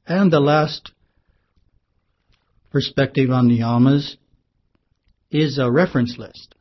And the last perspective on niyamas is a reference list.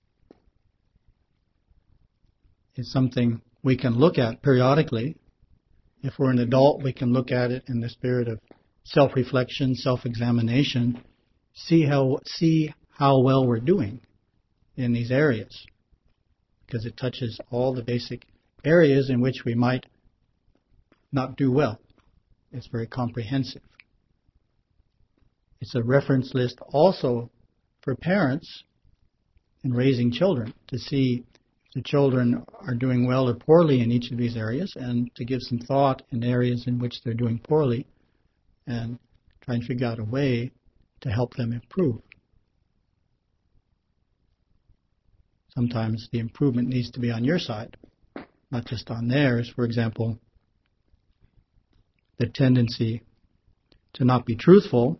It's something we can look at periodically. If we're an adult, we can look at it in the spirit of self-reflection, self-examination, see how well we're doing in these areas, because it touches all the basic areas in which we might not do well. It's very comprehensive. It's a reference list also for parents in raising children to see if the children are doing well or poorly in each of these areas, and to give some thought in areas in which they're doing poorly and try and figure out a way to help them improve. Sometimes the improvement needs to be on your side, not just on theirs. For example, the tendency to not be truthful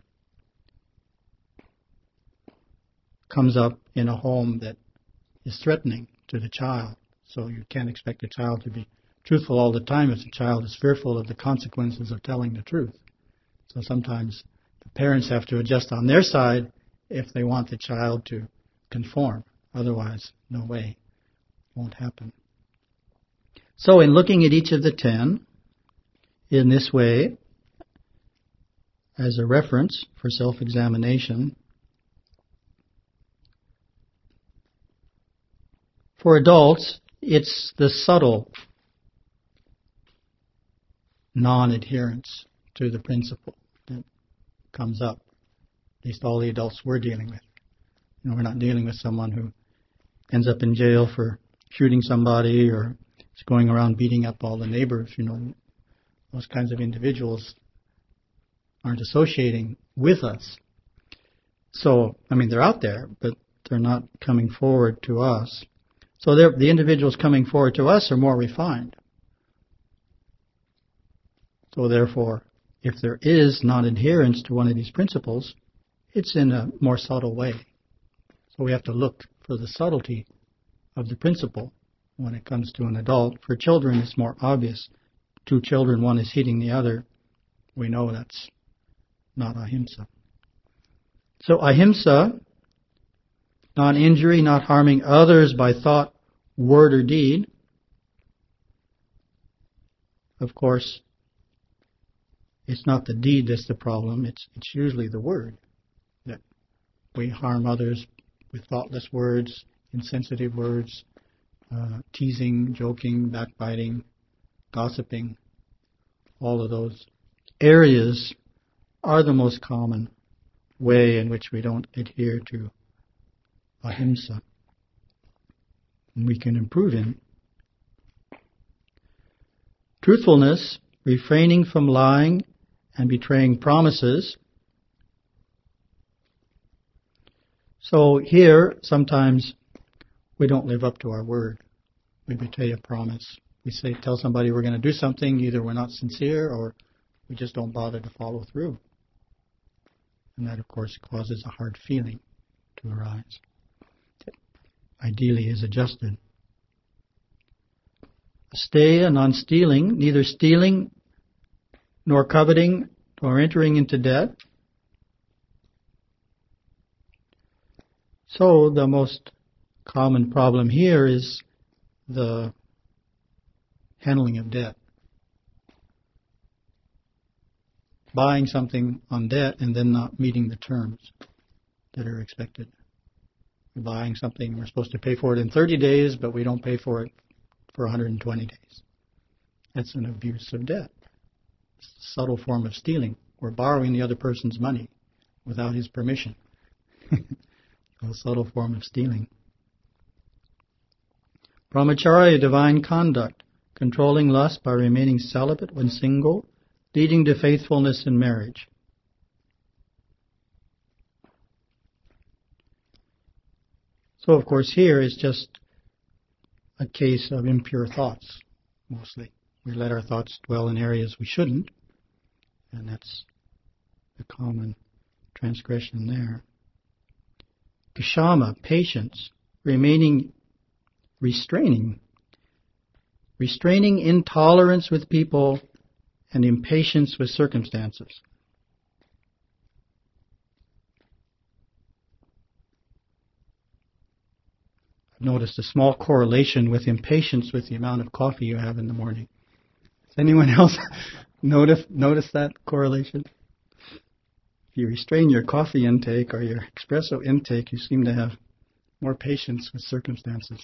comes up in a home that is threatening to the child. So you can't expect a child to be truthful all the time if the child is fearful of the consequences of telling the truth. So sometimes the parents have to adjust on their side if they want the child to conform. Otherwise, no way. It won't happen. So in looking at each of the 10 in this way, as a reference for self-examination, for adults, it's the subtle non-adherence to the principle that comes up. At least all the adults we're dealing with. We're not dealing with someone who ends up in jail for shooting somebody or is going around beating up all the neighbors. Those kinds of individuals aren't associating with us. So, they're out there, but they're not coming forward to us. So the individuals coming forward to us are more refined. So therefore, if there is non-adherence to one of these principles, it's in a more subtle way. So we have to look for the subtlety of the principle when it comes to an adult. For children, it's more obvious. Two children, one is hitting the other. We know that's not ahimsa. So ahimsa, non-injury, not harming others by thought, word, or deed. Of course, it's not the deed that's the problem. It's usually the word. That we harm others with thoughtless words, insensitive words, teasing, joking, backbiting, gossiping. All of those areas are the most common way in which we don't adhere to ahimsa. And we can improve in. Truthfulness, refraining from lying and betraying promises. So here, sometimes we don't live up to our word. We betray a promise. We tell somebody we're going to do something, either we're not sincere or we just don't bother to follow through. And that, of course, causes a hard feeling to arise. Ideally is adjusted. Asteya, non-stealing, neither stealing nor coveting nor entering into debt. So the most common problem here is the handling of debt. Buying something on debt and then not meeting the terms that are expected. We're buying something, we're supposed to pay for it in 30 days, but we don't pay for it for 120 days. That's an abuse of debt. It's a subtle form of stealing. We're borrowing the other person's money without his permission. A subtle form of stealing. Brahmacharya, divine conduct, controlling lust by remaining celibate when single, leading to faithfulness in marriage. So, of course, here is just a case of impure thoughts, mostly. We let our thoughts dwell in areas we shouldn't, and that's the common transgression there. Kshama, patience, restraining intolerance with people and impatience with circumstances. I've noticed a small correlation with impatience with the amount of coffee you have in the morning. Does anyone else notice that correlation? If you restrain your coffee intake or your espresso intake, you seem to have more patience with circumstances.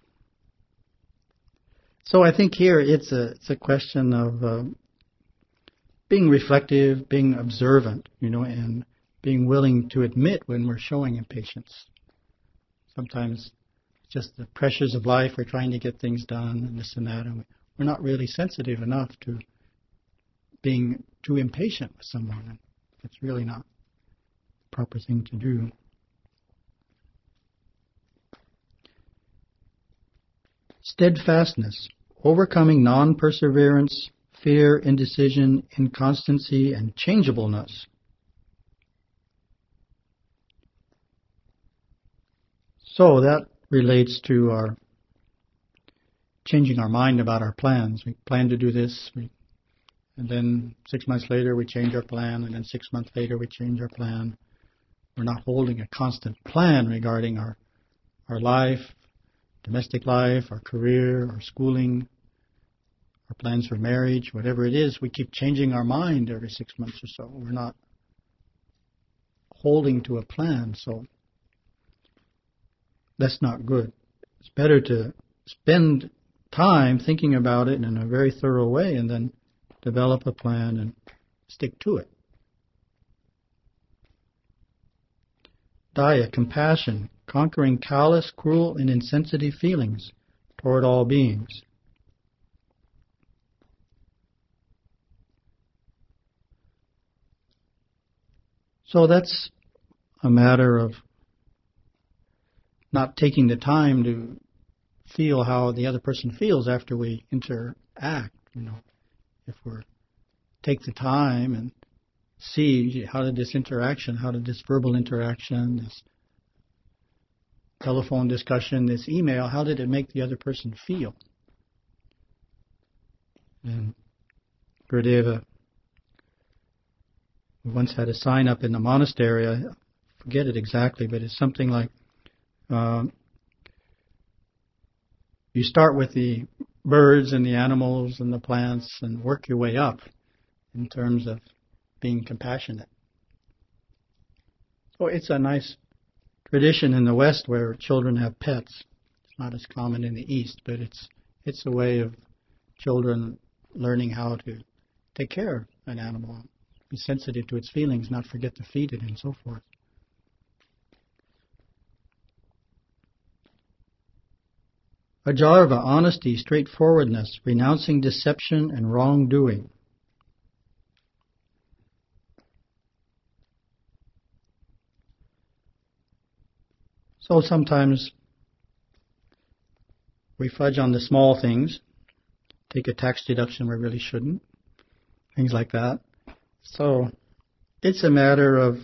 So I think here it's a question of being reflective, being observant, and being willing to admit when we're showing impatience. Sometimes it's just the pressures of life, we're trying to get things done and this and that, and we're not really sensitive enough to being too impatient with someone. It's really not the proper thing to do. Steadfastness, overcoming non-perseverance, fear, indecision, inconstancy, and changeableness. So that relates to our changing our mind about our plans. We plan to do this, and then 6 months later we change our plan, and then 6 months later we change our plan. We're not holding a constant plan regarding our life, domestic life, our career, our schooling, our plans for marriage, whatever it is. We keep changing our mind every 6 months or so. We're not holding to a plan, so that's not good. It's better to spend time thinking about it in a very thorough way and then develop a plan and stick to it. Daya, compassion, conquering callous, cruel, and insensitive feelings toward all beings. So that's a matter of not taking the time to feel how the other person feels after we interact. If we take the time and see how did this verbal interaction, this telephone discussion, this email, how did it make the other person feel? And Gurudeva, we once had a sign up in the monastery, I forget it exactly, but it's something like, you start with the birds and the animals and the plants and work your way up in terms of being compassionate. So it's a nice tradition in the West where children have pets. It's not as common in the East, but it's a way of children learning how to take care of an animal, be sensitive to its feelings, not forget to feed it, and so forth. Ajarva, honesty, straightforwardness, renouncing deception and wrongdoing. So sometimes we fudge on the small things, take a tax deduction we really shouldn't, things like that. So it's a matter of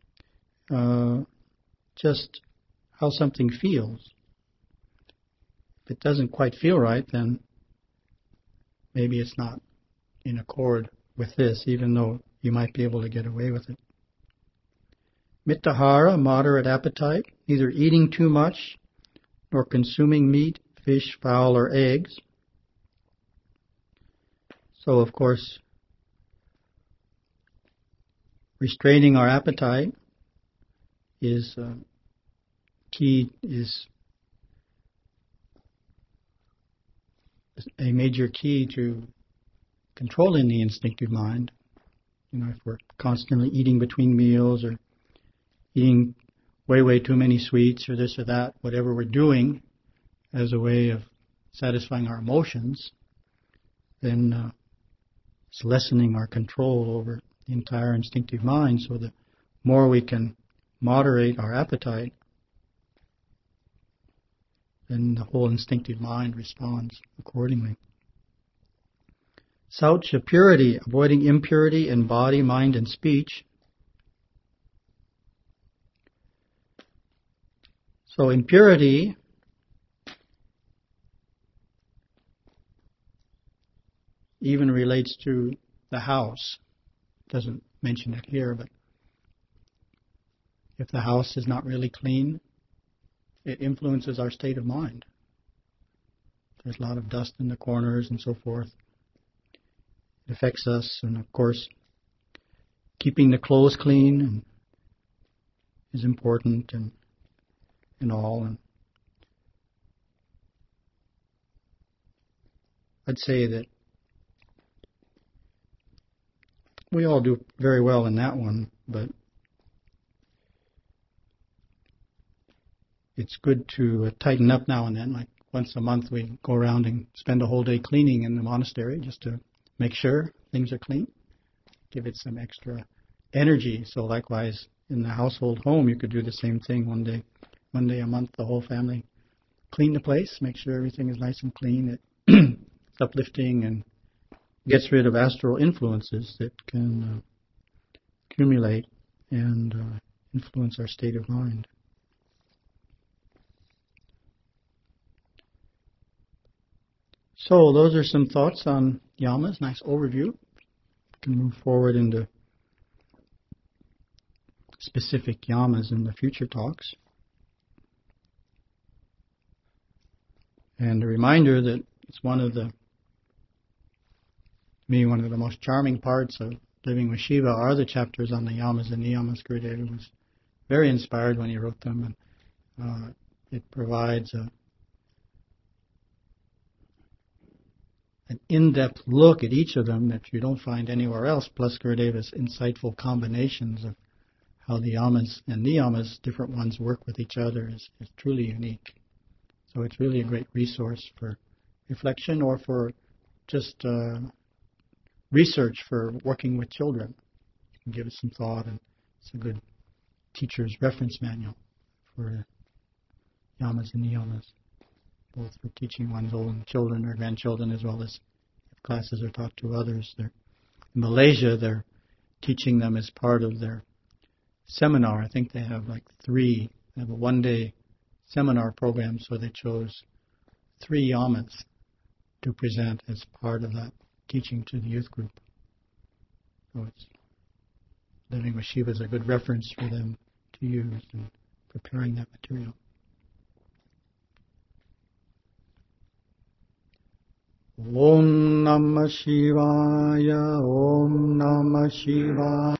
just how something feels. If it doesn't quite feel right, then maybe it's not in accord with this, even though you might be able to get away with it. Mittahara, moderate appetite, neither eating too much nor consuming meat, fish, fowl, or eggs. So, of course, restraining our appetite is a major key to controlling the instinctive mind. If we're constantly eating between meals or eating way too many sweets or this or that, whatever we're doing as a way of satisfying our emotions, then it's lessening our control over the entire instinctive mind. So the more we can moderate our appetite, then the whole instinctive mind responds accordingly. Saucha, purity, avoiding impurity in body, mind, and speech. So impurity even relates to the house, doesn't mention it here, but if the house is not really clean, it influences our state of mind. There's a lot of dust in the corners and so forth. It affects us, and of course, keeping the clothes clean is important and all. And I'd say that we all do very well in that one, but it's good to tighten up now and then. Like once a month we go around and spend a whole day cleaning in the monastery just to make sure things are clean, give it some extra energy. So likewise, in the household home, you could do the same thing. One day a month, the whole family clean the place, make sure everything is nice and clean. It's uplifting and gets rid of astral influences that can accumulate and influence our state of mind. So those are some thoughts on yamas. Nice overview. We can move forward into specific yamas in the future talks. And a reminder that it's one of the most charming parts of living with Shiva are the chapters on the yamas and niyamas. Gurudeva was very inspired when he wrote them, and it provides an in-depth look at each of them that you don't find anywhere else, plus Gurudeva's insightful combinations of how the yamas and niyamas, different ones, work with each other is truly unique. So it's really a great resource for reflection or for just research for working with children. You can give it some thought, and it's a good teacher's reference manual for yamas and niyamas, both for teaching one's own children or grandchildren as well as if classes are taught to others. In Malaysia, they're teaching them as part of their seminar. I think they have they have a one-day seminar program, so they chose 3 yamas to present as part of that teaching to the youth group. So Living with Shiva is a good reference for them to use in preparing that material. Om Namah Shivaya, Om Namah Shivaya.